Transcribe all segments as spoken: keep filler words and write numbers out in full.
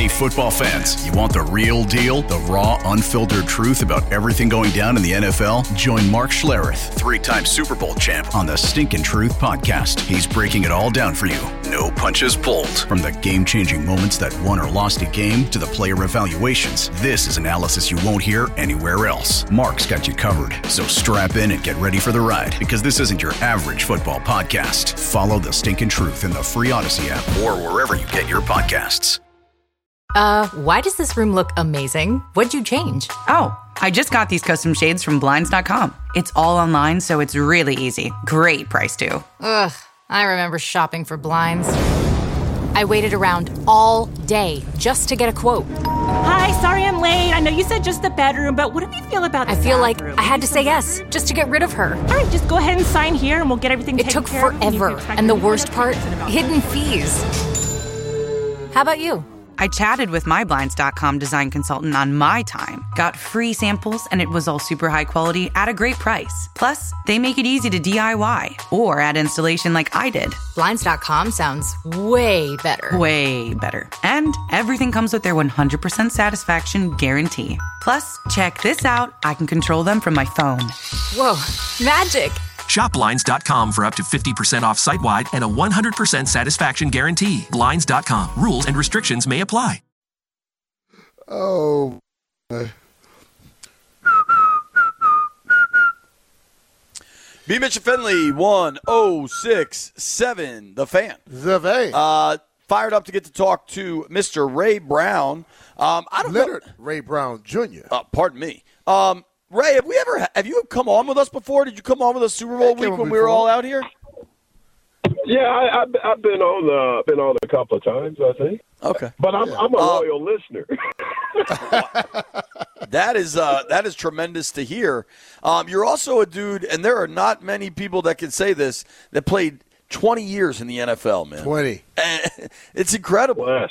Hey, football fans, you want the real deal? The raw, unfiltered truth about everything going down in the N F L? Join Mark Schlereth, three-time Super Bowl champ, on the Stinkin' Truth podcast. He's breaking it all down for you. No punches pulled. From the game-changing moments that won or lost a game to the player evaluations, this is analysis you won't hear anywhere else. Mark's got you covered, so strap in and get ready for the ride, because this isn't your average football podcast. Follow the Stinkin' Truth in the free Odyssey app or wherever you get your podcasts. Uh, why does this room look amazing? What'd you change? Oh, I just got these custom shades from Blinds dot com. It's all online, so it's really easy. Great price, too. Ugh, I remember shopping for blinds. I waited around all day just to get a quote. Hi, sorry I'm late. I know you said just the bedroom, but what do you feel about the I feel bathroom? like I had to say yes just to get rid of her. All right, just go ahead and sign here and we'll get everything It taken took care of. forever, and the worst part, hidden fees. How about you? I chatted with my Blinds dot com design consultant on my time, got free samples, and it was all super high quality at a great price. Plus, they make it easy to D I Y or add installation like I did. Blinds dot com sounds way better. Way better. And everything comes with their one hundred percent satisfaction guarantee. Plus, check this out. I can control them from my phone. Whoa, magic. Shop Blinds dot com for up to fifty percent off site-wide and a one hundred percent satisfaction guarantee. Blinds dot com. Rules and restrictions may apply. Oh. B. Mitch and Finley, one oh six point seven, The Fan. The Fan. Uh, fired up to get to talk to Mister Ray Brown. Um, I don't Leonard know. Ray Brown Junior Uh, pardon me. Um, Ray, have we ever have you come on with us before? Did you come on with us Super Bowl week when we were all out here? Yeah, I, I've, I've been on uh, been on a couple of times, I think. Okay, but I'm, I'm a uh, loyal listener. That is uh, that is tremendous to hear. Um, you're also a dude, and there are not many people that can say this, that played twenty years in the N F L, man. twenty. And it's incredible. Bless.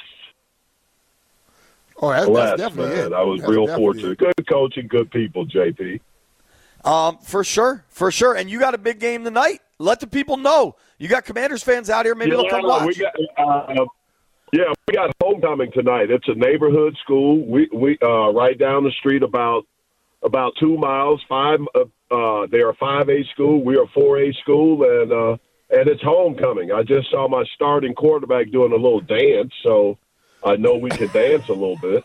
Oh, that's, Bless, that's definitely man. it. I was That's real definitely fortunate. it. Good coaching, good people, J P. Um, for sure, for sure. And you got a big game tonight. Let the people know. You got Commanders fans out here. Maybe yeah, they'll come watch. We got, uh, yeah, we got homecoming tonight. It's a neighborhood school. We we uh, right down the street, about about two miles. Five. Uh, uh, they are five A school. We are four A school, and uh, and it's homecoming. I just saw my starting quarterback doing a little dance, so I know we can dance a little bit.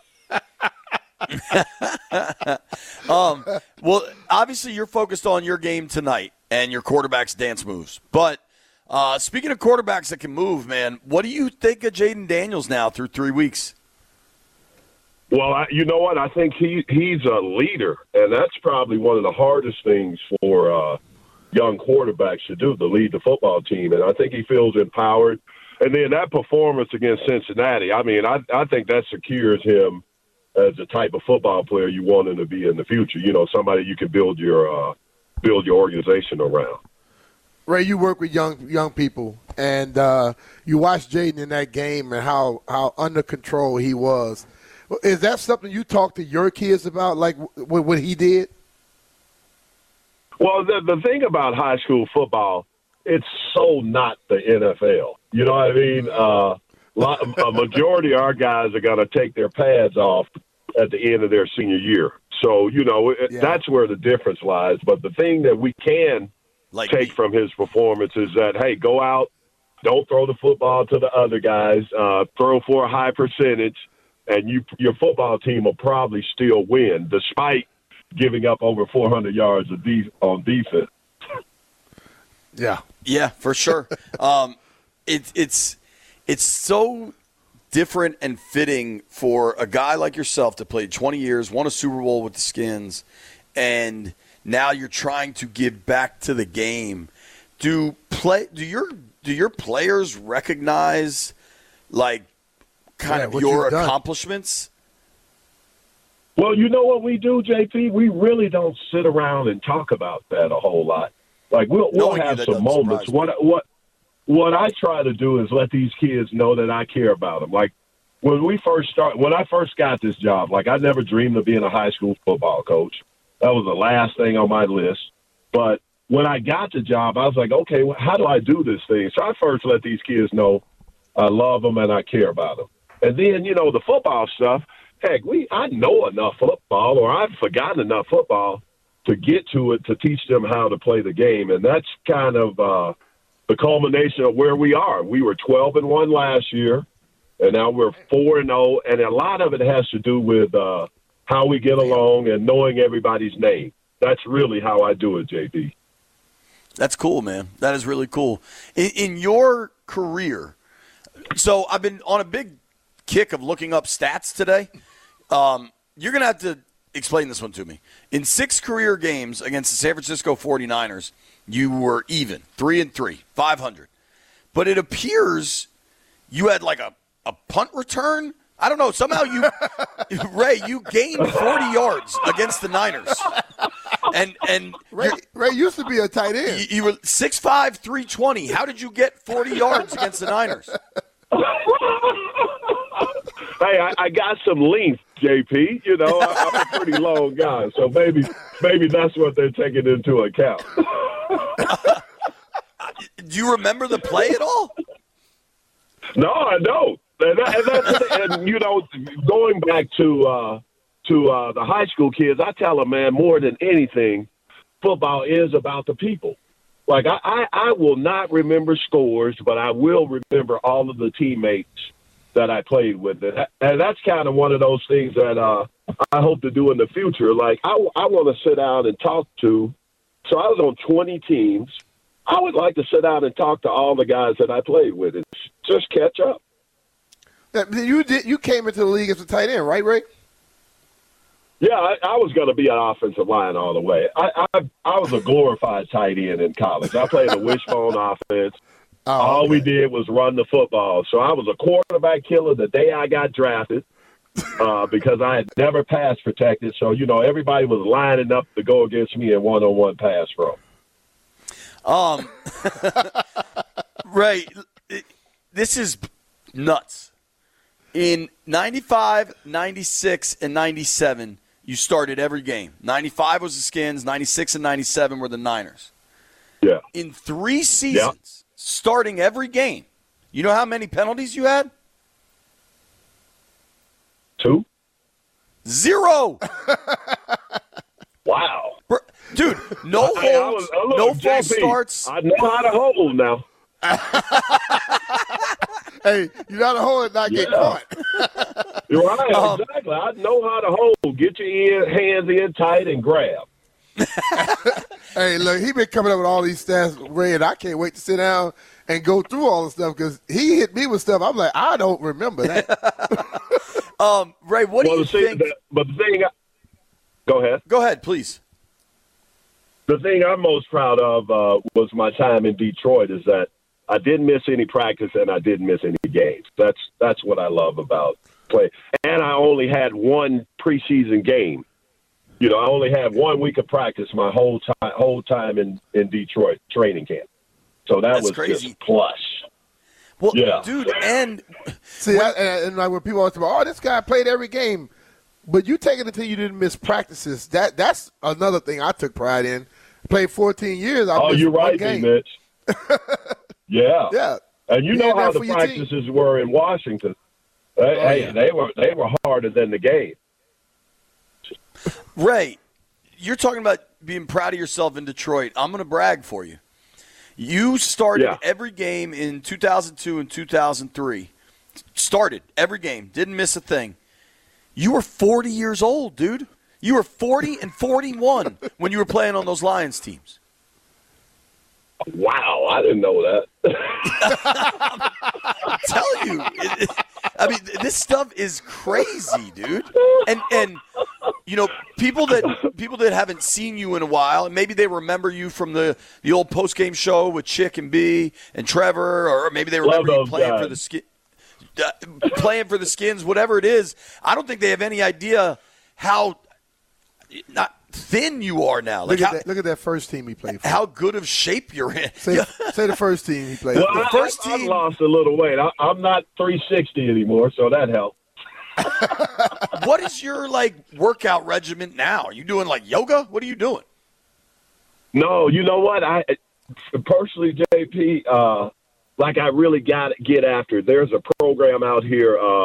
um, well, obviously you're focused on your game tonight and your quarterback's dance moves. But uh, speaking of quarterbacks that can move, man, what do you think of Jaden Daniels now through three weeks? Well, I, you know what? I think he he's a leader, and that's probably one of the hardest things for uh, young quarterbacks to do, to lead the football team. And I think he feels empowered. And then that performance against Cincinnati, I mean, I, I think that secures him as the type of football player you want him to be in the future. You know, somebody you can build your uh, build your organization around. Ray, you work with young young people, and uh, you watched Jaden in that game and how, how under control he was. Is that something you talk to your kids about, like what, what he did? Well, the, the thing about high school football, it's so not the N F L. You know what I mean? Uh, a majority of our guys are going to take their pads off at the end of their senior year. So, you know, yeah. that's where the difference lies. But the thing that we can like take me. from his performance is that, hey, go out, don't throw the football to the other guys, uh, throw for a high percentage, and you your football team will probably still win despite giving up over four hundred yards of de- on defense. Yeah. Yeah, for sure. um, it, it's it's so different and fitting for a guy like yourself to play twenty years, won a Super Bowl with the Skins, and now you're trying to give back to the game. Do play? Do your do your players recognize like kind yeah, of your accomplishments? Well, you know what we do, J P? We really don't sit around and talk about that a whole lot. Like we'll, we'll have some moments. What what what I try to do is let these kids know that I care about them. Like when we first start, when I first got this job, like I never dreamed of being a high school football coach. That was the last thing on my list. But when I got the job, I was like, okay, well, how do I do this thing? So I first let these kids know I love them and I care about them. And then, you know, the football stuff, heck, we I know enough football, or I've forgotten enough football to get to it to teach them how to play the game. And that's kind of uh, the culmination of where we are. We were twelve and one last year, and now we're four and oh, and a lot of it has to do with uh, how we get along and knowing everybody's name. That's really how I do it, J D. That's cool, man. That is really cool. In, in your career, so I've been on a big kick of looking up stats today. Um, you're going to have to explain this one to me. In six career games against the San Francisco forty-niners, you were even, three and three, five hundred. But it appears you had like a, a punt return. I don't know. Somehow you, Ray, you gained forty yards against the Niners. And and Ray, Ray used to be a tight end. You, you were six five, three twenty. How did you get forty yards against the Niners? Hey, I, I got some length, J P. You know, I, I'm a pretty long guy, so maybe maybe that's what they're taking into account. Do you remember the play at all? No, I don't. And, that, and, that's, and you know, going back to uh, to uh, the high school kids, I tell them, man, more than anything, football is about the people. Like, I, I, I will not remember scores, but I will remember all of the teammates that I played with. And that's kind of one of those things that uh, I hope to do in the future. Like, I, I want to sit down and talk to – so I was on twenty teams. I would like to sit down and talk to all the guys that I played with and just catch up. You did. You came into the league as a tight end, right, Ray? Yeah, I, I was going to be an offensive line all the way. I, I I was a glorified tight end in college. I played a wishbone offense. Oh, all okay. we did was run the football. So I was a quarterback killer the day I got drafted uh, because I had never pass protected. So, you know, everybody was lining up to go against me in one-on-one pass pro. Um, Ray, this is nuts. In ninety-five, ninety-six, and ninety-seven, you started every game. ninety-five was the Skins, ninety-six and ninety-seven were the Niners. Yeah. In three seasons, yeah. starting every game, you know how many penalties you had? Two. Zero. Wow. Dude, no holds, I, I was, I look, no J P, false starts. I know how to hold now. Hey, you got to hold it, not yeah. get caught. You're right, um, exactly. I know how to hold. Get your in, hands in tight and grab. Hey, look, he been coming up with all these stats, Ray, and I can't wait to sit down and go through all the stuff because he hit me with stuff. I'm like, I don't remember that. um, Ray, what well, do you think? That, but the thing, I, go ahead. Go ahead, please. The thing I'm most proud of uh, was my time in Detroit is that I didn't miss any practice and I didn't miss any games. That's that's what I love about play. And I only had one preseason game. You know, I only had one week of practice my whole time whole time in, in Detroit training camp. So that that's was crazy. Just plus. Well, yeah. dude, and see, I, and, and like when people always talk, oh, this guy played every game, but you take it until you didn't miss practices. That that's another thing I took pride in. Played fourteen years. I oh, you're right, game. Mitch. Yeah, yeah, and you, you know how the practices team. were in Washington. They, oh, hey, yeah. they were they were harder than the game. Ray, you're talking about being proud of yourself in Detroit. I'm going to brag for you. You started yeah. every game in two thousand two and two thousand three. Started every game, didn't miss a thing. You were forty years old, dude. You were forty and forty-one when you were playing on those Lions teams. Wow, I didn't know that. I'm telling you. It, it, I mean, this stuff is crazy, dude. And and you know, people that people that haven't seen you in a while, and maybe they remember you from the, the old post game show with Chick and B and Trevor, or maybe they remember you playing guys. for the skin, uh, playing for the Skins, whatever it is. I don't think they have any idea how not thin you are now. Like look, at how, that, look at that first team he played for. How good of shape you're in. Say, say the first team he played well, for. The first I, I, team. I lost a little weight. I, I'm not three sixty anymore, so that helped. What is your, like, workout regimen now? Are you doing, like, yoga? What are you doing? No, you know what? I personally, J P, uh, like I really got to get after. There's a program out here uh,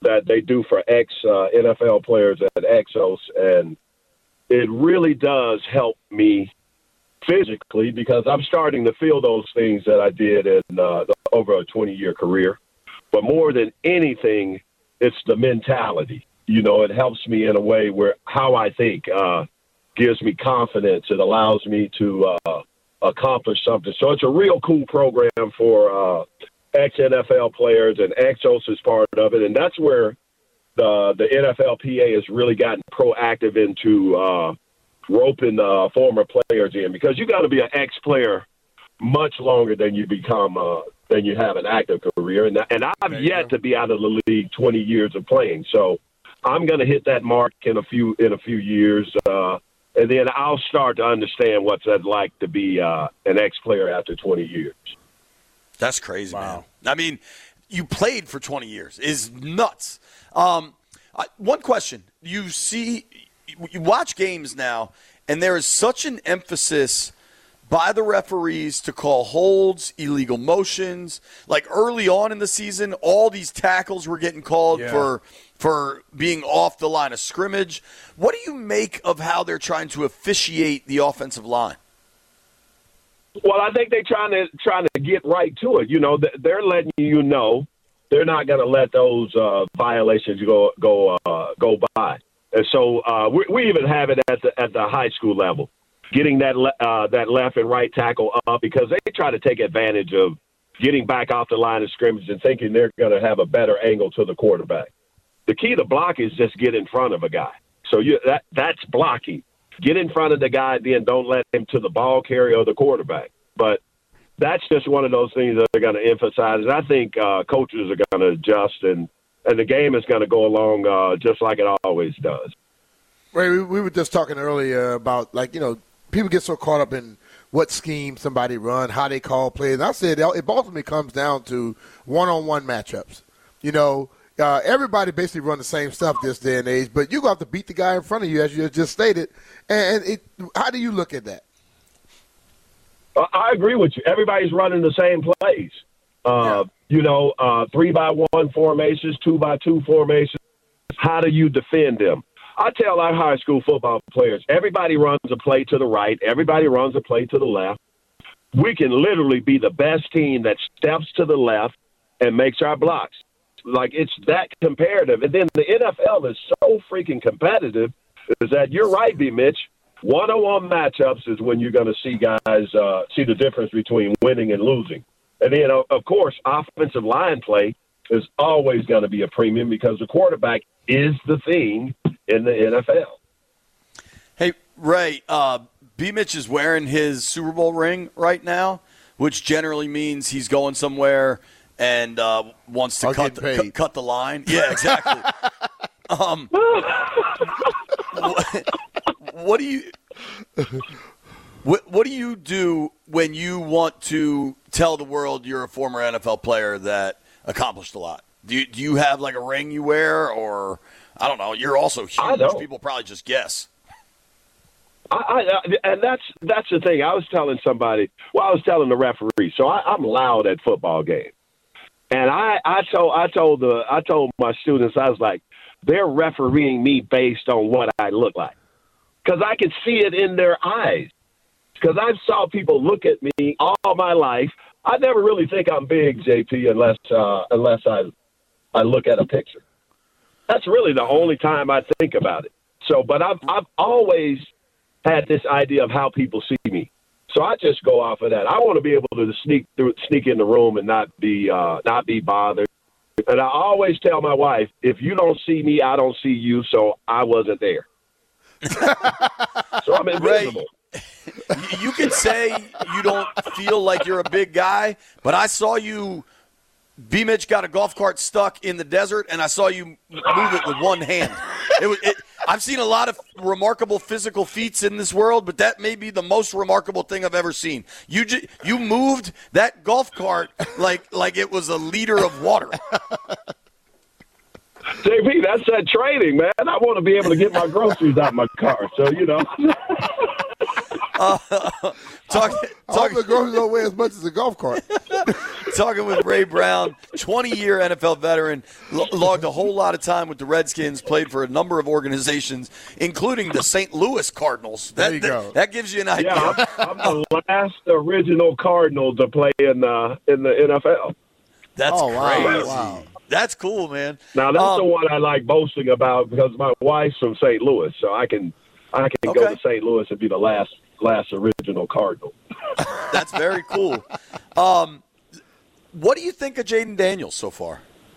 that they do for ex uh, N F L players at Exos, and it really does help me physically because I'm starting to feel those things that I did in uh, the, over a twenty-year career. But more than anything, it's the mentality. You know, it helps me in a way where how I think uh, gives me confidence. It allows me to uh, accomplish something. So it's a real cool program for uh, ex-N F L players, and Exos is part of it. And that's where the the N F L P A has really gotten proactive into uh, roping uh, former players in, because you got to be an ex-player much longer than you become uh, than you have an active career. And, and I've yet to be out of the league twenty years of playing. So I'm going to hit that mark in a few in a few years, uh, and then I'll start to understand what's that like to be uh, an ex-player after twenty years. That's crazy, wow. man. I mean, you played for twenty years. Is nuts. Um, uh, one question: you see, you watch games now, and there is such an emphasis by the referees to call holds, illegal motions. Like early on in the season, all these tackles were getting called yeah. for for being off the line of scrimmage. What do you make of how they're trying to officiate the offensive line? Well, I think they're trying to trying to get right to it. You know, they're letting you know they're not going to let those uh, violations go go uh, go by. And so uh, we, we even have it at the at the high school level, getting that le- uh, that left and right tackle up, because they try to take advantage of getting back off the line of scrimmage and thinking they're going to have a better angle to the quarterback. The key to block is just get in front of a guy. So you that that's blocking. Get in front of the guy, then don't let him to the ball carrier or the quarterback. But that's just one of those things that they're going to emphasize. And I think uh, coaches are going to adjust, and, and the game is going to go along uh, just like it always does. Ray, we, we were just talking earlier about, like, you know, people get so caught up in what scheme somebody run, how they call plays. And I said it ultimately comes down to one-on-one matchups. You know, Uh, everybody basically run the same stuff this day and age, but you have to beat the guy in front of you, as you just stated. And it, how do you look at that? Uh, I agree with you. Everybody's running the same plays. Uh, yeah. You know, uh, three by one formations, two by two formations. How do you defend them? I tell our high school football players, everybody runs a play to the right. Everybody runs a play to the left. We can literally be the best team that steps to the left and makes our blocks. Like, it's that comparative. And then the N F L is so freaking competitive is that you're right, B. Mitch. One-on-one matchups is when you're going to see guys uh, see the difference between winning and losing. And then, of course, offensive line play is always going to be a premium because the quarterback is the thing in the N F L. Hey, Ray, uh, B. Mitch is wearing his Super Bowl ring right now, which generally means he's going somewhere – and uh, wants to cut the, cu- cut the line. Yeah, exactly. um, what, what do you what, what do you do when you want to tell the world you're a former N F L player that accomplished a lot? Do you, do you have like a ring you wear, or I don't know? You're also huge. People probably just guess. I, I, and that's that's the thing. I was telling somebody. Well, I was telling the referee. So I, I'm loud at football games. And I, I told I told the I told my students, I was like, they're refereeing me based on what I look like, because I can see it in their eyes. Because I've saw people look at me all my life. I never really think I'm big, J P, unless uh, unless I I look at a picture. That's really the only time I think about it. So, but I've I've always had this idea of how people see me. So I just go off of that. I want to be able to sneak through, sneak in the room and not be uh, not be bothered. And I always tell my wife, if you don't see me, I don't see you, so I wasn't there. So I'm invisible. Ray, you can say you don't feel like you're a big guy, but I saw you, B. Mitch got a golf cart stuck in the desert, and I saw you move it with one hand. It was. It, I've seen a lot of remarkable physical feats in this world, but that may be the most remarkable thing I've ever seen. You ju- you moved that golf cart like like it was a liter of water. J P, that's that training, man. I want to be able to get my groceries out my car, so you know. uh, talk, I hope the groceries don't weigh as much as a golf cart. Talking with Ray Brown, twenty-year N F L veteran, logged a whole lot of time with the Redskins, played for a number of organizations, including the Saint Louis Cardinals. That, there you that, go. That gives you an idea. Yeah, I'm, I'm the last original Cardinal to play in uh, in the N F L. That's oh, wow. crazy. Wow. That's cool, man. Now that's um, the one I like boasting about because my wife's from Saint Louis, so I can I can okay. go to Saint Louis and be the last last original Cardinal. That's very cool. Um, what do you think of Jayden Daniels so far?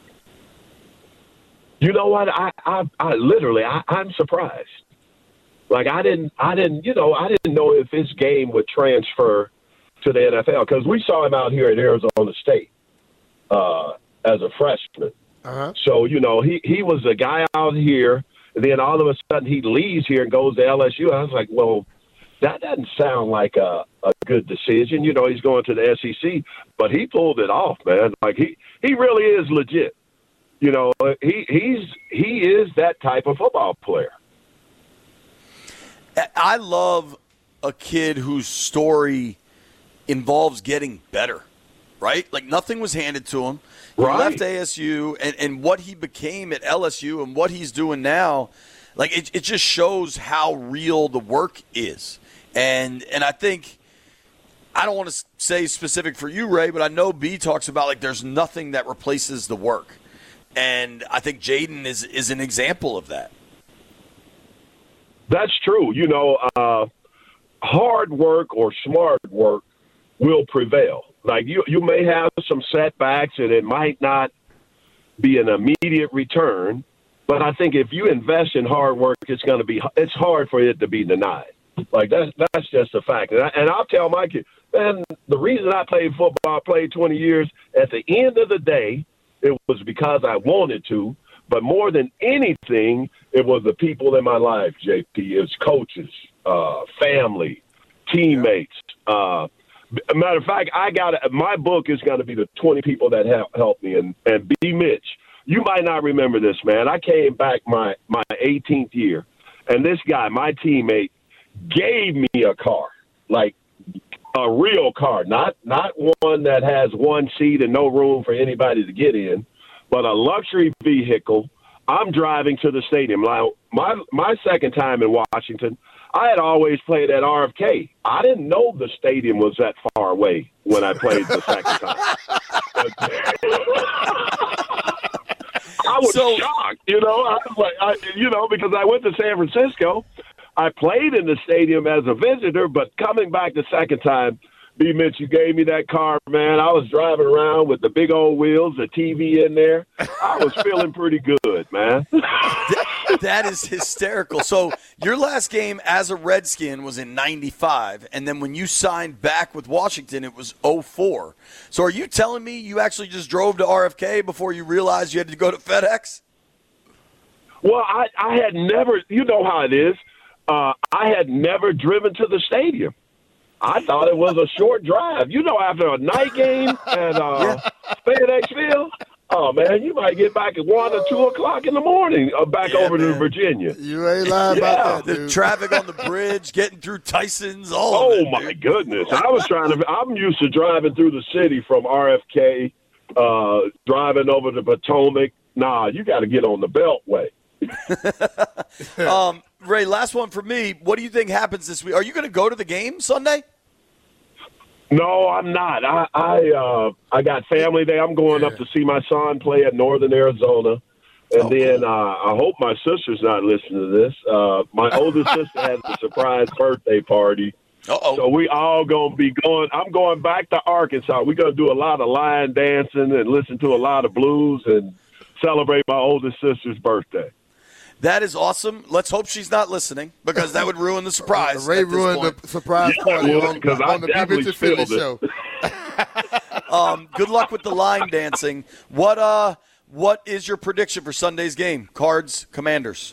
You know what? I I, I literally I, I'm surprised. Like I didn't I didn't you know I didn't know if his game would transfer to the N F L because we saw him out here at Arizona State. Uh, as a freshman. Uh-huh. So, you know, he, he was a guy out here, and then all of a sudden he leaves here and goes to L S U. I was like, well, that doesn't sound like a, a good decision. You know, he's going to the S E C, but he pulled it off, man. Like, he, he really is legit. You know, he he's he is that type of football player. I love a kid whose story involves getting better, right? Like, nothing was handed to him. He right. left A S U, and, and what he became at L S U and what he's doing now, like, it, it just shows how real the work is. And and I think, I don't want to say specific for you, Ray, but I know B talks about, like, there's nothing that replaces the work. And I think Jayden is, is an example of that. That's true. You know, uh, hard work or smart work will prevail. Like, you, you may have some setbacks, and it might not be an immediate return. But I think if you invest in hard work, it's going to be – it's hard for it to be denied. Like, that's, that's just a fact. And, I, and I'll tell my kids, man, the reason I played football, I played twenty years, at the end of the day, it was because I wanted to. But more than anything, it was the people in my life, J P. It's coaches, uh, family, teammates, uh matter of fact, I got my book is going to be the twenty people that help help me. And, and B. Mitch, you might not remember this, man. I came back my, my eighteenth year, and this guy, my teammate, gave me a car, like a real car, not not one that has one seat and no room for anybody to get in, but a luxury vehicle. I'm driving to the stadium. Now, my my second time in Washington, I had always played at R F K. I didn't know the stadium was that far away when I played the second time. I was so, shocked, you know. I was like, I, you know, because I went to San Francisco. I played in the stadium as a visitor, but coming back the second time, B. Mitch, you gave me that car, man. I was driving around with the big old wheels, the T V in there. I was feeling pretty good, man. that, that is hysterical. So your last game as a Redskin was in ninety-five, and then when you signed back with Washington, it was oh four. So are you telling me you actually just drove to R F K before you realized you had to go to FedEx? Well, I, I had never – you know how it is. Uh, I had never driven to the stadium. I thought it was a short drive. You know, after a night game at uh, FedEx Field, oh, man, you might get back at one or two o'clock in the morning uh, back yeah, over man. to Virginia. You ain't lying yeah. about that, dude. The traffic on the bridge, getting through Tyson's, all oh, of it. Oh, my dude. goodness. I was trying to – I'm used to driving through the city from R F K, uh, driving over to Potomac. Nah, you got to get on the Beltway. um, Ray, last one for me. What do you think happens this week? Are you going to go to the game Sunday? No, I'm not. I I, uh, I got family day. I'm going yeah. up to see my son play at Northern Arizona. And oh, then cool. uh, I hope my sister's not listening to this. Uh, my oldest sister has a surprise birthday party. Uh-oh. So we all going to be going. I'm going back to Arkansas. We're going to do a lot of line dancing and listen to a lot of blues and celebrate my oldest sister's birthday. That is awesome. Let's hope she's not listening because that would ruin the surprise. Ray ruined point. the surprise yeah, party well, on, on the B. Mitch and Philly show. um, good luck with the line dancing. What uh, what is your prediction for Sunday's game? Cards, Commanders.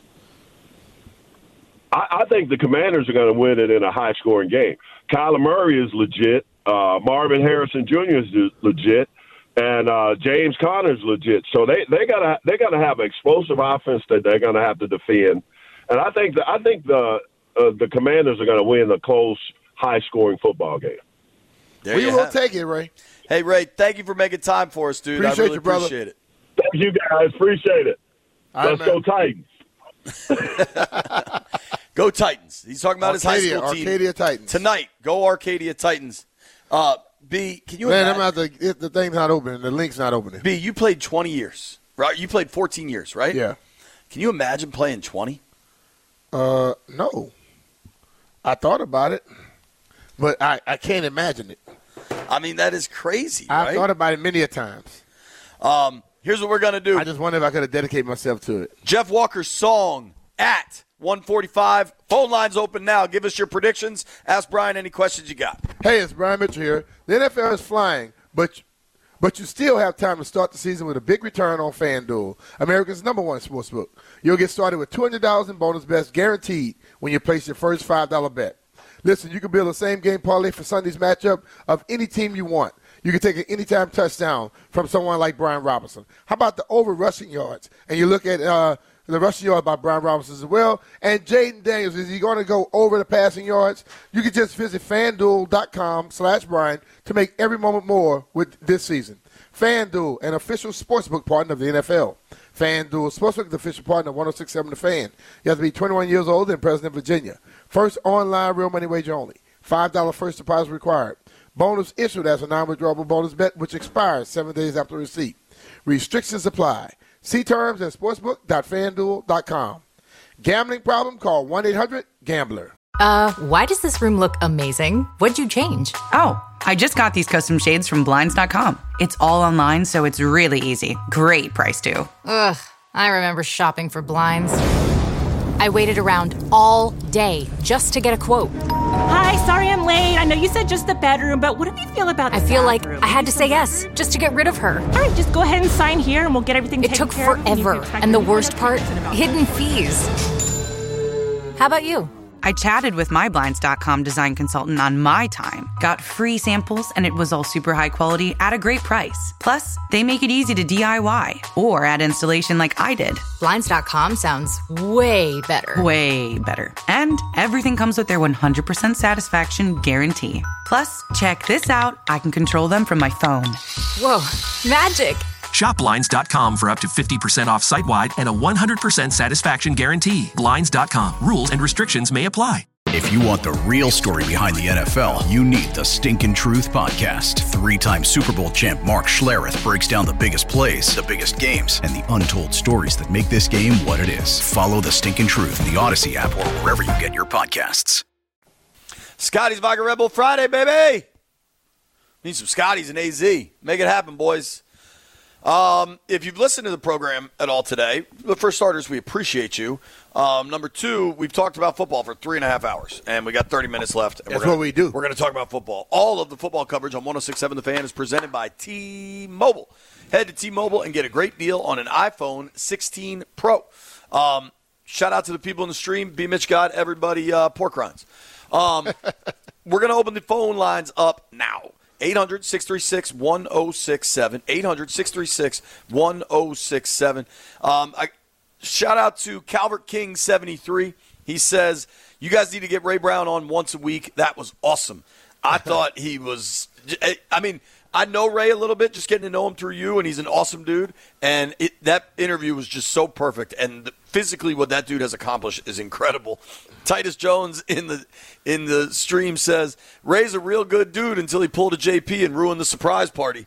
I, I think the Commanders are going to win it in a high-scoring game. Kyler Murray is legit. Uh, Marvin Harrison Junior is legit. And uh, James Conner's legit, so they they gotta they gotta have an explosive offense that they're gonna have to defend, and I think the, I think the uh, the Commanders are gonna win a close, high scoring football game. There we you will have. take it, Ray. Hey, Ray, thank you for making time for us, dude. Appreciate I really you, brother. appreciate it. Thank you, guys. Appreciate it. All Let's right, go man. Titans. Go Titans. He's talking about Arcadia, his high school team. Arcadia Titans. Tonight, go Arcadia Titans. Uh, B, can you Man, I'm imagine? out the, the thing's not opening. The link's not opening. B, you played twenty years, right? You played fourteen years, right? Yeah. Can you imagine playing twenty? Uh, no. I thought about it, but I, I can't imagine it. I mean, that is crazy, I've right? thought about it many a times. Um, here's what we're going to do. I just wonder if I could have dedicated myself to it. Jeff Walker's song at one forty-five. Phone lines open now. Give us your predictions. Ask Brian any questions you got. Hey, it's Brian Mitchell here. The N F L is flying, but but you still have time to start the season with a big return on FanDuel, America's number one sportsbook. You'll get started with two hundred dollars in bonus bets guaranteed when you place your first five dollar bet. Listen, you can build a same-game parlay for Sunday's matchup of any team you want. You can take an anytime touchdown from someone like Brian Robinson. How about the over rushing yards? And you look at uh, the rushing yard by Brian Robinson as well. And Jaden Daniels, is he going to go over the passing yards? You can just visit FanDuel.com slash Brian to make every moment more with this season. FanDuel, an official sportsbook partner of the N F L. FanDuel Sportsbook, the official partner of one oh six point seven The Fan. You have to be twenty-one years old and present in Virginia. First online real money wager only. five dollar first deposit required. Bonus issued as a non-withdrawable bonus bet, which expires seven days after receipt. Restrictions apply. See terms at sportsbook dot fan duel dot com. Gambling problem? Call one eight hundred gambler. Uh, why does this room look amazing? What'd you change? Oh, I just got these custom shades from Blinds dot com. It's all online, so it's really easy. Great price, too. Ugh, I remember shopping for blinds. I waited around all day just to get a quote. Hi, sorry I'm late. I know you said just the bedroom, but what do you feel about the I feel like bathroom? I had to say yes just to get rid of her. All right, just go ahead and sign here and we'll get everything It taken took care of. You forever. can expect And the me worst to part, listen about hidden fees. How about you? I chatted with my Blinds dot com design consultant on my time, got free samples, and it was all super high quality at a great price. Plus, they make it easy to D I Y or add installation like I did. Blinds dot com sounds way better. Way better. And everything comes with their one hundred percent satisfaction guarantee. Plus, check this out. I can control them from my phone. Whoa, magic. Shop Blinds dot com for up to fifty percent off site-wide and a one hundred percent satisfaction guarantee. Blinds dot com. Rules and restrictions may apply. If you want the real story behind the N F L, you need the Stinkin' Truth Podcast. Three-time Super Bowl champ Mark Schlereth breaks down the biggest plays, the biggest games, and the untold stories that make this game what it is. Follow the Stinkin' Truth in the Odyssey app or wherever you get your podcasts. Scotty's Vodka Red Bull Friday, baby. Need some Scotties and A Z. Make it happen, boys. Um, if you've listened to the program at all today, for starters, we appreciate you. Um, number two, we've talked about football for three and a half hours, and we got thirty minutes left. And That's we're gonna, what we do. We're going to talk about football. All of the football coverage on one oh six point seven The Fan is presented by T-Mobile. Head to T-Mobile and get a great deal on an iPhone sixteen Pro. Um, shout out to the people in the stream. B. Mitch got everybody uh, pork rinds. Um, we're going to open the phone lines up now. eight hundred, six three six, one oh six seven. eight hundred, six three six, one oh six seven. Um, I, shout out to Calvert King seventy-three. He says, you guys need to get Ray Brown on once a week. That was awesome. I thought he was – I mean, I know Ray a little bit, just getting to know him through you, and he's an awesome dude. And it, that interview was just so perfect. And the, physically what that dude has accomplished is incredible. Titus Jones in the in the stream says, Ray's a real good dude until he pulled a J P and ruined the surprise party.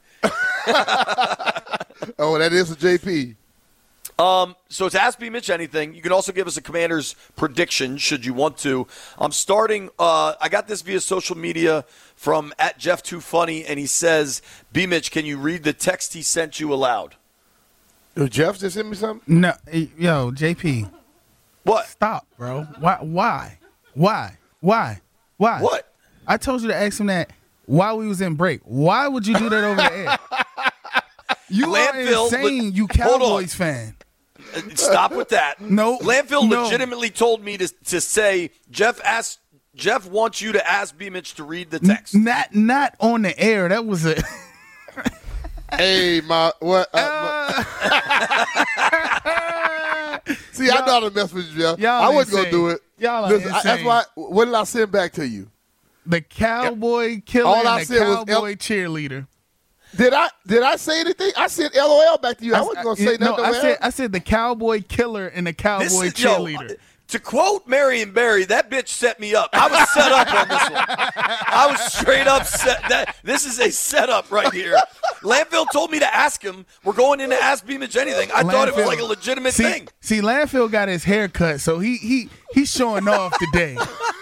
Oh, that is a J P. Um, so it's Ask B. Mitch Anything. You can also give us a Commander's prediction should you want to. I'm starting uh, – I got this via social media from at Jeff Too Funny, and he says, B. Mitch, can you read the text he sent you aloud? Did Jeff just send me something? No, yo, J P. What? Stop, bro. Why? Why? Why? Why? Why? What? I told you to ask him that while we was in break. Why would you do that over the air? You Landfill, are insane, you hold on. Cowboys fan. Stop with that. No. Landfill no. legitimately told me to to say, Jeff asked, Jeff wants you to ask B. Mitch to read the text. Not not on the air. That was a Hey, my what? Uh, my, see, I know how to mess with you, Jeff. Y'all I wasn't insane. gonna do it. Y'all are Listen, I, that's insane. why. What did I send back to you? the cowboy killer All and I the said was cowboy L- cheerleader. Did I did I say anything? I said L O L back to you. I, wasn't gonna say no, nothing. I over said there. I said the cowboy killer and the cowboy This is- cheerleader. Yo, to quote Marion Barry, that bitch set me up. I was set up on this one. I was straight up set. That, this is a setup right here. Landfill told me to ask him. We're going in to ask Beamish anything. I thought it was Landfill- like a legitimate see, thing. See, Landfill got his hair cut, so he he he's showing off today.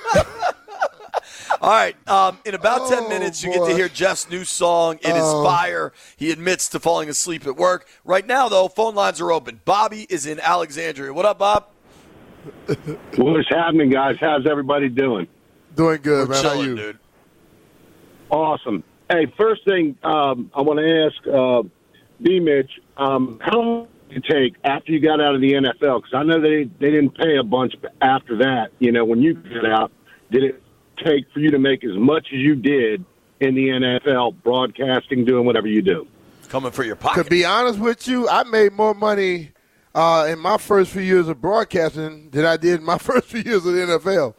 All right. Um, in about Oh, ten minutes, you get boy. to hear Jeff's new song. It is Oh. fire. He admits to falling asleep at work. Right now, though, phone lines are open. Bobby is in Alexandria. What up, Bob? What's happening, guys? How's everybody doing? Doing good, We're man. How chilling, you? dude. Awesome. Hey, first thing um, I want to ask uh, B. Mitch, um, how long did it take after you got out of the N F L? Because I know they they didn't pay a bunch after that. You know, when you got out, did it take for you to make as much as you did in the N F L, broadcasting, doing whatever you do? Coming for your To pocket. be honest with you, I made more money uh, in my first few years of broadcasting than I did in my first few years of the N F L.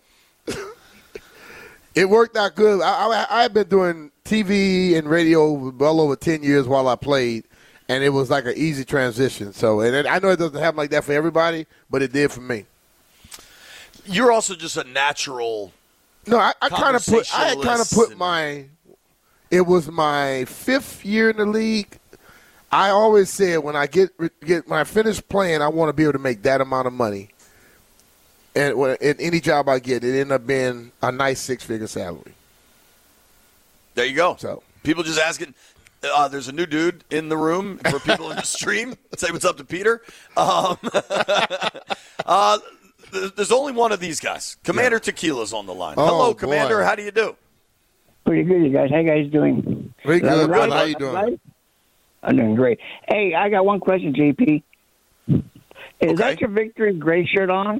It worked out good. I, I, I've been doing T V and radio well over ten years while I played, and it was like an easy transition. So, and it, I know it doesn't happen like that for everybody, but it did for me. You're also just a natural. No, I, I kind of put. I kind of Conversationalist put and- my. It was my fifth year in the league. I always said when I get get when I finish playing, I want to be able to make that amount of money. And when, in any job I get, it ended up being a nice six figure salary. There you go. So people just asking. Uh, there's a new dude in the room for people in the stream. Say what's up to Peter. Um, uh, th- there's only one of these guys. Commander Tequila's on the line. Oh, Hello, boy. Commander. How do you do? Pretty good, you guys. How you guys doing? Very Is that good, right? brother. How you doing? Right? I'm doing great. Hey, I got one question, J P. Is Okay. that your Victory Gray shirt on?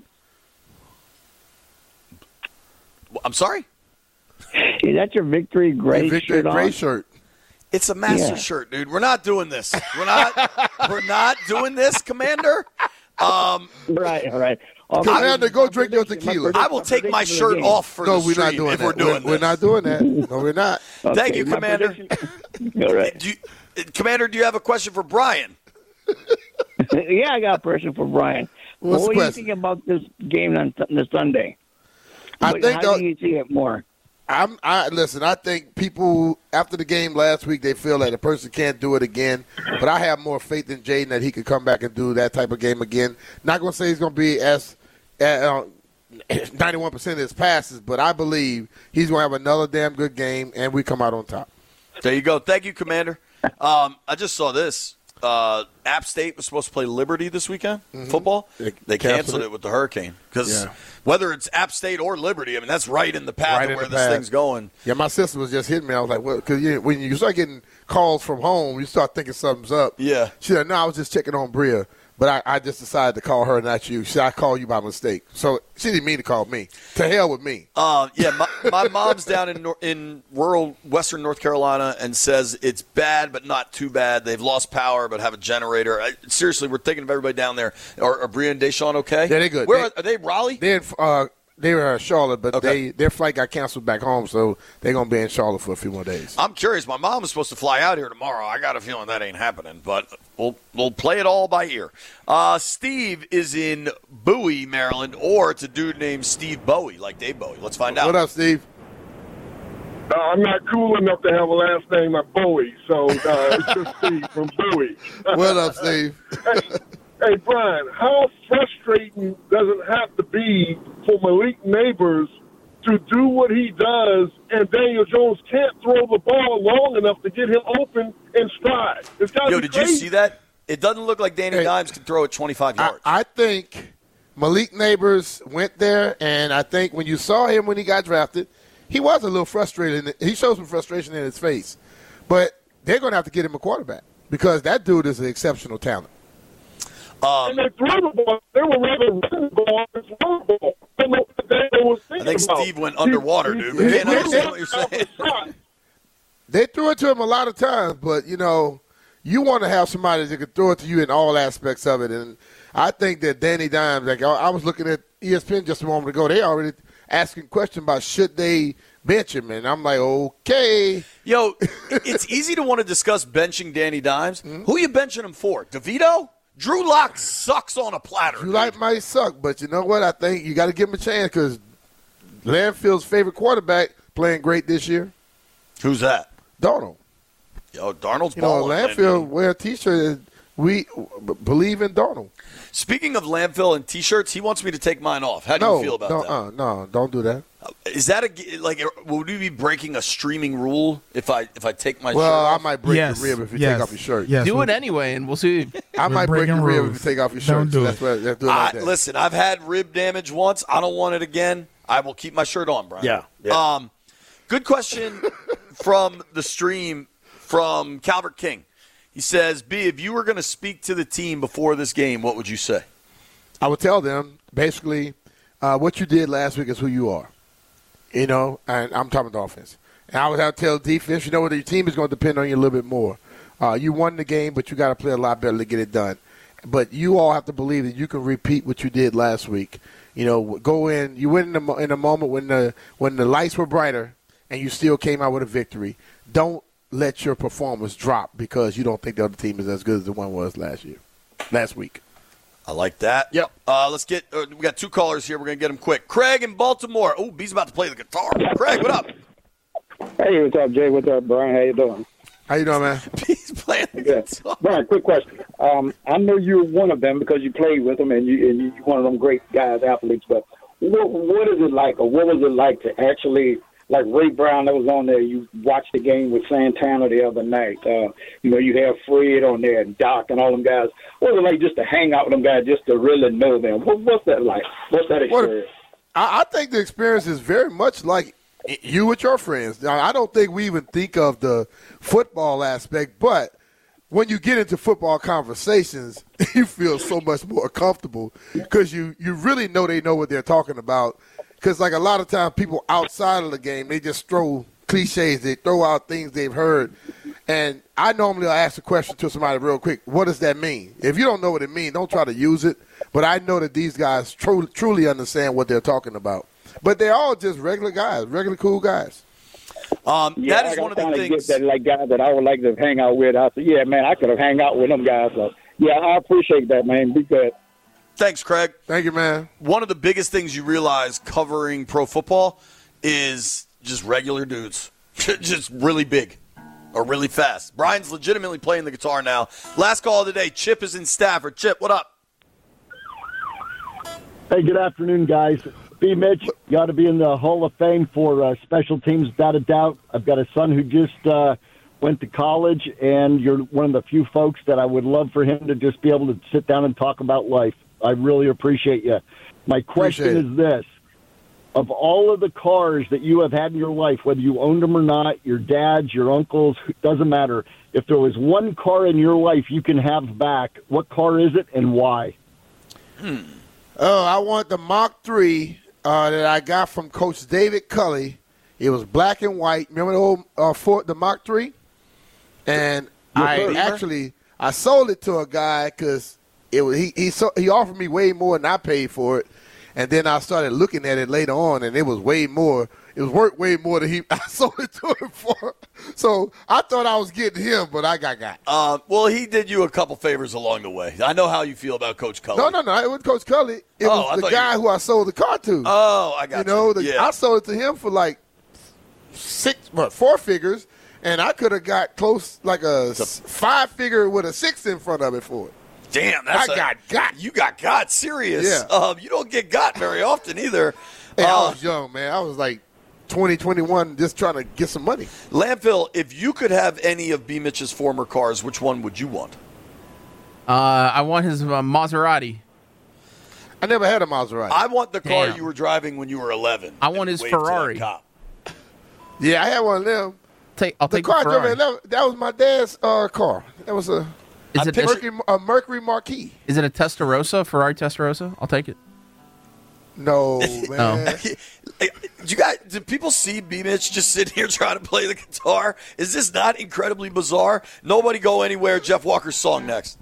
I'm sorry. Is that your Victory Gray Hey, Victor shirt Gray on? shirt. It's a master Yeah. shirt, dude. We're not doing this. We're not. we're not doing this, Commander. Um, Right, all right. Okay. Commander, go drink your prediction, my tequila. I will take my prediction for the shirt game. off for No, the we're stream not doing if that. we're doing we're, we're this. not doing that. No, we're not. Okay, Thank you, my Commander. prediction- All right. Do you, Commander, do you have a question for Brian? Yeah, I got a question for Brian. What's what the do you question? think about this game on Sun- this Sunday? I But think how the- do you see it more? I'm. I listen. I think people after the game last week they feel like the person can't do it again. But I have more faith in Jaden that he could come back and do that type of game again. Not going to say he's going to be as uh, ninety-one percent of his passes, but I believe he's going to have another damn good game, and we come out on top. There you go. Thank you, Commander. Um, I just saw this. Uh, App State was supposed to play Liberty this weekend, football. They They canceled canceled it. it with the hurricane. Because Yeah. whether it's App State or Liberty, I mean, that's right in the path Right of in where the this path. thing's going. Yeah, my sister was just hitting me. I was like, "Well," because you, when you start getting calls from home, you start thinking something's up. Yeah. She said, "No, I was just checking on Bria." But I, I just decided to call her, not you. She said, I called you by mistake. So she didn't mean to call me. To hell with me. Uh, yeah, my, my mom's down in nor- in rural western North Carolina and says it's bad, but not too bad. They've lost power, but have a generator. I, seriously, we're thinking of everybody down there. Are, are Bria and Deshaun okay? Yeah, they're good. Where They- are, are they? Raleigh? They're in, uh, they were in Charlotte, but Okay. they their flight got canceled back home, so they're going to be in Charlotte for a few more days. I'm curious. My mom is supposed to fly out here tomorrow. I got a feeling that ain't happening, but we'll we'll play it all by ear. Uh, Steve is in Bowie, Maryland, or it's a dude named Steve Bowie, like Dave Bowie. Let's find out. What up, Steve? Uh, I'm not cool enough to have a last name like Bowie, so uh, it's just Steve from Bowie. What up, Steve? hey, hey, Brian, how frustrating does it have to be for Malik Neighbors to do what he does, and Daniel Jones can't throw the ball long enough to get him open in stride? It's gotta Yo, be did you crazy. see that? It doesn't look like Danny Hey. Dimes can throw it twenty-five I, yards. I think Malik Neighbors went there, and I think when you saw him when he got drafted, he was a little frustrated. He showed some frustration in his face. But they're going to have to get him a quarterback because that dude is an exceptional talent. um, And they threw the ball. They were rather run the ball than throw the ball. I don't know what Daniel was I thinking think about. Steve went underwater, He- dude. he- We can't he- understand what you're saying. shot. They threw it to him a lot of times, but, you know, you want to have somebody that can throw it to you in all aspects of it. And I think that Danny Dimes, like I I was looking at E S P N just a moment ago, they already asking questions about should they bench him. And I'm like, okay. Yo, it's easy to want to discuss benching Danny Dimes. Mm-hmm. Who are you benching him for? DeVito? Drew Lock sucks on a platter. Drew Lock might suck, but you know what? I think you got to give him a chance because Landfield's favorite quarterback playing great this year. Who's that? Darnold. Yo, Darnold's you know, balling. Landfield wear a T-shirt. We believe in Darnold. Speaking of landfill and T-shirts, he wants me to take mine off. How do no, you feel about no, that? Uh, no, don't do that. Is that a like? Would we be breaking a streaming rule if I if I take my well, shirt off? Well, I might break yes. your rib if you yes. take off your shirt. Yes. Do it anyway, and we'll see. I might break your rib rules. if you take off your shirt. Don't do so it. That's what, that's do it like I, that. Listen, I've had rib damage once. I don't want it again. I will keep my shirt on, Brian. Yeah. yeah. Um, good question from the stream from Calvert King. He says, B, if you were going to speak to the team before this game, what would you say? I would tell them, basically, uh, what you did last week is who you are. You know, and I'm talking about offense. And I would have to tell defense, you know what, your team is going to depend on you a little bit more. Uh, you won the game, but you got to play a lot better to get it done. But you all have to believe that you can repeat what you did last week. You know, go in, you win in, the, in a moment when the when the lights were brighter and you still came out with a victory. Don't let your performance drop because you don't think the other team is as good as the one was last year, last week. I like that. Yep. Uh, let's get. Uh, we got two callers here. We're gonna get them quick. Craig in Baltimore. Oh, B's about to play the guitar. Craig, what up? Hey, what's up, Jay? What's up, Brian? How you doing? How you doing, man? B's playing the Good. guitar. Brian, quick question. Um, I know you're one of them because you played with them and you and you're one of them great guys, athletes. But what what is it like, or what was it like to actually? Like Ray Brown that was on there, you watched the game with Santana the other night. Uh, you know, you have Fred on there and Doc and all them guys. What was it like just to hang out with them guys, just to really know them? What, what's that like? What's that experience? Well, I, I think the experience is very much like you with your friends. Now, I don't think we even think of the football aspect, but when you get into football conversations, you feel so much more comfortable because you, you really know they know what they're talking about. Because, like, a lot of times people outside of the game, they just throw cliches. They throw out things they've heard. And I normally ask a question to somebody real quick, what does that mean? If you don't know what it means, don't try to use it. But I know that these guys tru- truly understand what they're talking about. But they're all just regular guys, regular cool guys. Um, yeah, that is I one of the things. Get that, like, guys that I would like to hang out with. I said, yeah, man, I could have hang out with them guys. So, yeah, I appreciate that, man. Be good. Thanks, Craig. Thank you, man. One of the biggest things you realize covering pro football is just regular dudes. Just really big or really fast. Brian's legitimately playing the guitar now. Last call of the day. Chip is in Stafford. Chip, what up? Hey, good afternoon, guys. B. Mitch, you ought to be in the Hall of Fame for uh, special teams, without a doubt. I've got a son who just uh, went to college, and you're one of the few folks that I would love for him to just be able to sit down and talk about life. I really appreciate you. My question is this. Of all of the cars that you have had in your life, whether you owned them or not, your dad's, your uncle's, doesn't matter. If there was one car in your life you can have back, what car is it and why? Hmm. Oh, I want the Mach three uh, that I got from Coach David Culley. It was black and white. Remember the old uh, Ford, the Mach three? And I actually I sold it to a guy because it was he he so, he offered me way more than I paid for it. And then I started looking at it later on, and it was way more. It was worth way more than he I sold it to him for. So I thought I was getting him, but I got got. Uh, well, he did you a couple favors along the way. I know how you feel about Coach Culley. No, no, no. It wasn't Coach Culley. It Oh, I was the thought guy you- who I sold the car to. Oh, I got you. know, you. the, Yeah. I sold it to him for like six, what, four figures, and I could have got close, like a s- five figure with a six in front of it for it. Damn, that's I a- got got. You got got serious. Yeah. Um, you don't get got very often either. Hey, Uh, I was young, man. I was like twenty, twenty-one, just trying to get some money. Landfill, if you could have any of B. Mitch's former cars, which one would you want? Uh, I want his uh, Maserati. I never had a Maserati. I want the car Damn. you were driving when you were eleven. I want his Wave to that Ferrari. cop. Yeah, I had one of them. Take, I'll The take car I the drove Ferrari. in, that, that was my dad's uh, car. That was a, Is a, it a- Mercury, a Mercury Marquis. Is it a Testarossa, Ferrari Testarossa? I'll take it. No, man. Do you guys? Do people see B. Mitch just sitting here trying to play the guitar? Is this not incredibly bizarre? Nobody go anywhere. Jeff Walker's song next.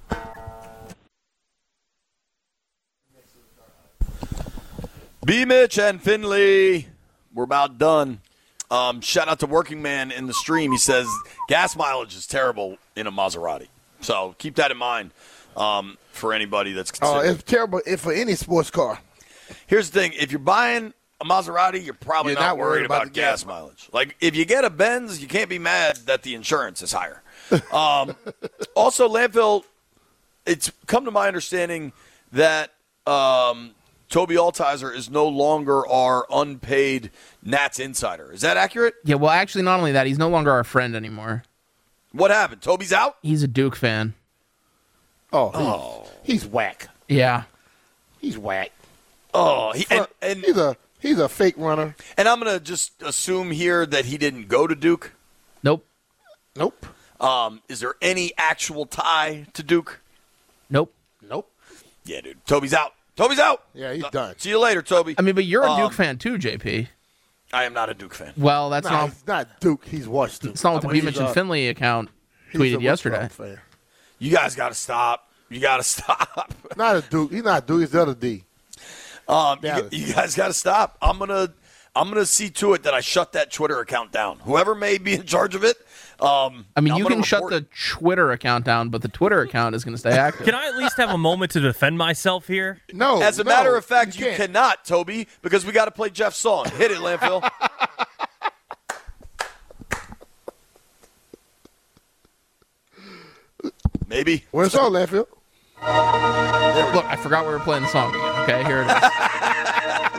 B. Mitch and Finley. We're about done. Um, shout out to Working Man in the stream. He says gas mileage is terrible in a Maserati. So keep that in mind um, for anybody that's Oh, considering. it's terrible if for any sports car. Here's the thing. If you're buying a Maserati, you're probably You're not, not worried worried about, about the gas, gas mileage. Like, if you get a Benz, you can't be mad that the insurance is higher. Um, also, Landfill, it's come to my understanding that um, Toby Altizer is no longer our unpaid Nats insider. Is that accurate? Yeah, well, actually, not only that, he's no longer our friend anymore. What happened? Toby's out? He's a Duke fan. Oh, oh. He's whack. Yeah. He's whack. Oh, he, and, and he's a he's a fake runner. And I'm going to just assume here that he didn't go to Duke. Nope. Nope. Um, is there any actual tie to Duke? Nope. Nope. Yeah, dude. Toby's out. Toby's out. Yeah, he's Uh, done. See you later, Toby. I mean, but you're a Um, Duke fan too, J P. I am not a Duke fan. Well, that's Nah, not. he's not Duke. He's Washington. It's not what the Well, B. he's, Mitch and uh, Finley account he's tweeted a yesterday. Trump fan. You guys got to stop. You got to stop. Not a Duke. He's not Duke. He's the other D. Um, you, Dallas. you guys got to stop. I'm gonna, I'm gonna see to it that I shut that Twitter account down. Whoever may be in charge of it. Um, I mean, I'm you gonna can shut report- the Twitter account down, but the Twitter account is going to stay active. Can I at least have a moment to defend myself here? No. As a no, matter of fact, you, can't. cannot, Toby, because we got to play Jeff's song. Hit it, Landfill. Maybe. Where's all Landfill? Look, I forgot we were playing the song again. Okay, here it is.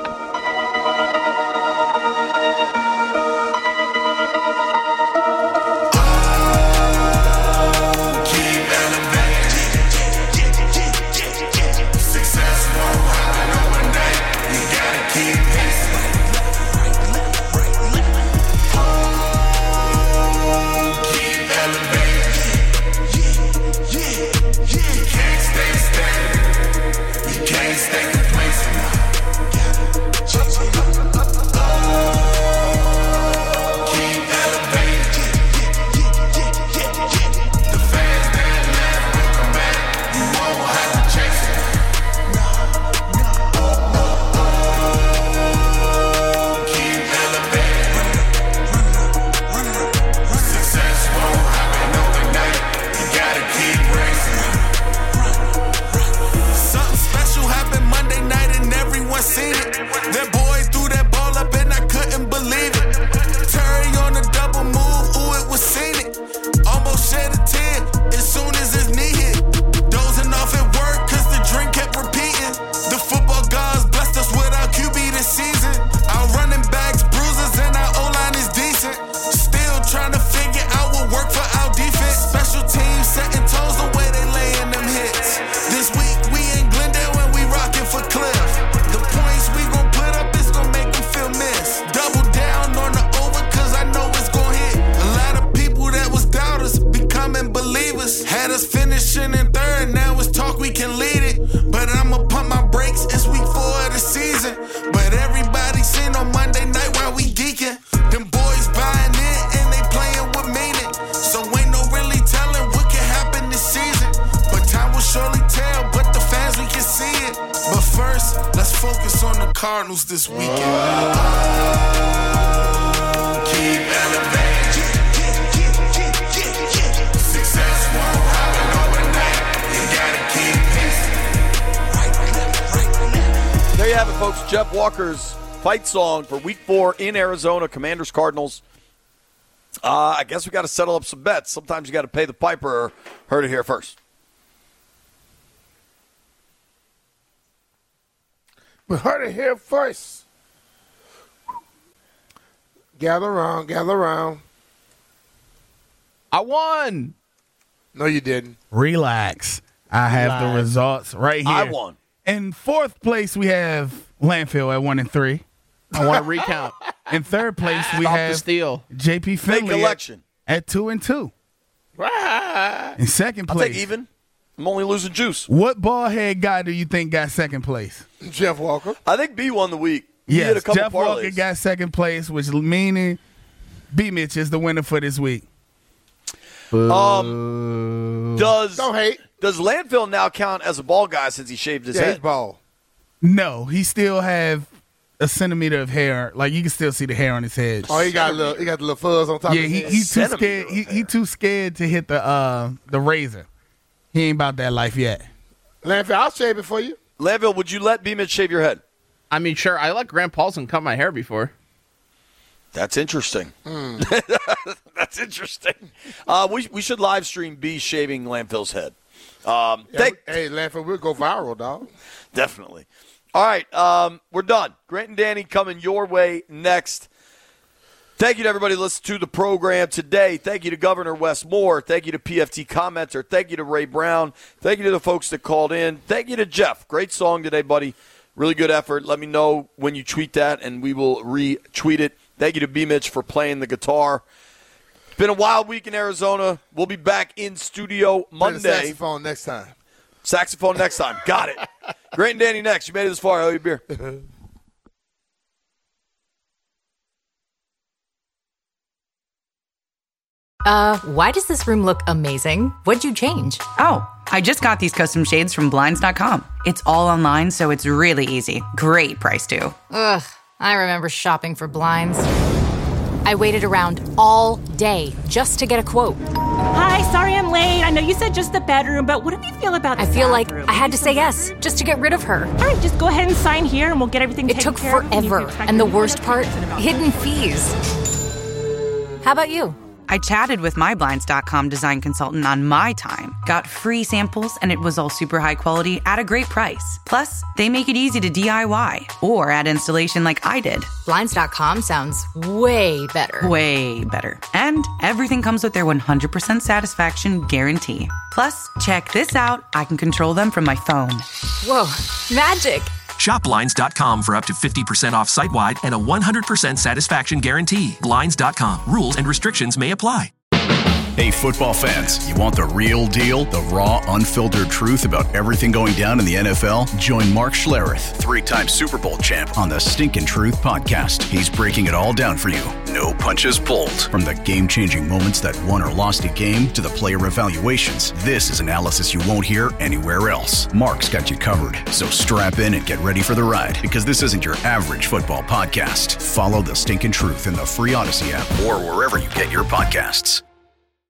Something special happened Monday night and everyone seen it. That boy threw that ball up and I couldn't believe it. Terry on a double move, ooh, it was scenic. Almost shed a tear as soon as his knee hit. Dozing off at work cause the dream kept repeating. The football gods blessed us with our Q B this season. Our running backs, bruises, and our O-line is decent. Still trying to figure out what worked for our defense. Special teams setting toes the way they laying them hits. This week we in Glendale and we rockin' for Cliff. The points we gon' put up is gon' make them feel missed. Double down on the over cause I know it's gon' hit. A lot of people that was doubters becoming believers. Had us finishing in third, now it's talk we can lead it. But I'ma pump my brakes, it's week four of the season. But everybody seen on Monday night while we geeking. Them boys buying in and they playing with meaning. So ain't no really telling what can happen this season. But time will surely tell, but the fans, we can see it. But first, let's focus on the Cardinals this weekend. Keep elevating. Success won't happen overnight. You gotta keep pacing. There you have it, folks. Jeff Walker's fight song for week four in Arizona, Commanders Cardinals. Uh, I guess we got to settle up some bets. Sometimes you got to pay the piper. Heard it here first. We heard it here first. Gather around, gather around. I won. No, you didn't. Relax. I have the Lies. results right here. I won. In fourth place, we have Landfill at one and three. I want to recount. In third place, we Stop the have steal. J P Fake Finley at, election. at two and two. Right. In second I'll place, take even. I'm only losing juice. what ball head guy do you think got second place? Jeff Walker. I think B won the week. He hit a Yes, couple Jeff Walker parlays. got second place, which meaning B. Mitch is the winner for this week. Um, does Don't hate. does Landfill now count as a ball guy since he shaved his Yeah, he's head? ball. No, he still have a centimeter of hair. Like you can still see the hair on his head. Oh, he got a little, he got the little fuzz on top. Yeah, of his he, head. he too scared. He, he too scared to hit the uh, the razor. He ain't about that life yet. Landfill, I'll shave it for you. Landfill, would you let B-Mitch shave your head? I mean, sure. I let Grant Paulson cut my hair before. That's interesting. Mm. That's interesting. Uh, we we should live stream B shaving Landfill's head. Um, Yeah, thank- hey, Landfill, we'll go viral, dog. Definitely. All right, um, we're done. Grant and Danny coming your way next. Thank you to everybody listening to the program today. Thank you to Governor Wes Moore. Thank you to P F T commenter. Thank you to Ray Brown. Thank you to the folks that called in. Thank you to Jeff. Great song today, buddy. Really good effort. Let me know when you tweet that, and we will retweet it. Thank you to B-Mitch for playing the guitar. It's been a wild week in Arizona. We'll be back in studio Monday. Play the saxophone next time. Saxophone next time. Got it. Grant and Danny next. You made it this far. I owe you a beer. Uh, why does this room look amazing? What'd you change? Oh, I just got these custom shades from Blinds dot com. It's all online, so it's really easy. Great price, too. Ugh, I remember shopping for blinds. I waited around all day just to get a quote. Hi, sorry I'm late. I know you said just the bedroom, but what do you feel about the I feel like bathroom? I had to say yes just to get rid of her. All right, just go ahead and sign here, and we'll get everything It taken took care of. You forever, can and the expect worst me to part, listen about hidden fees. How about you? I chatted with my Blinds dot com design consultant on my time, got free samples, and it was all super high quality at a great price. Plus, they make it easy to D I Y or add installation like I did. Blinds dot com sounds way better. Way better. And everything comes with their one hundred percent satisfaction guarantee. Plus, check this out. I can control them from my phone. Whoa, magic. Shop Blinds dot com for up to fifty percent off site-wide and a one hundred percent satisfaction guarantee. Blinds dot com. Rules and restrictions may apply. Hey, football fans, you want the real deal? The raw, unfiltered truth about everything going down in the N F L? Join Mark Schlereth, three-time Super Bowl champ, on the Stinkin' Truth podcast. He's breaking it all down for you. No punches pulled. From the game-changing moments that won or lost a game to the player evaluations, this is analysis you won't hear anywhere else. Mark's got you covered, so strap in and get ready for the ride, because this isn't your average football podcast. Follow the Stinkin' Truth in the free Odyssey app or wherever you get your podcasts.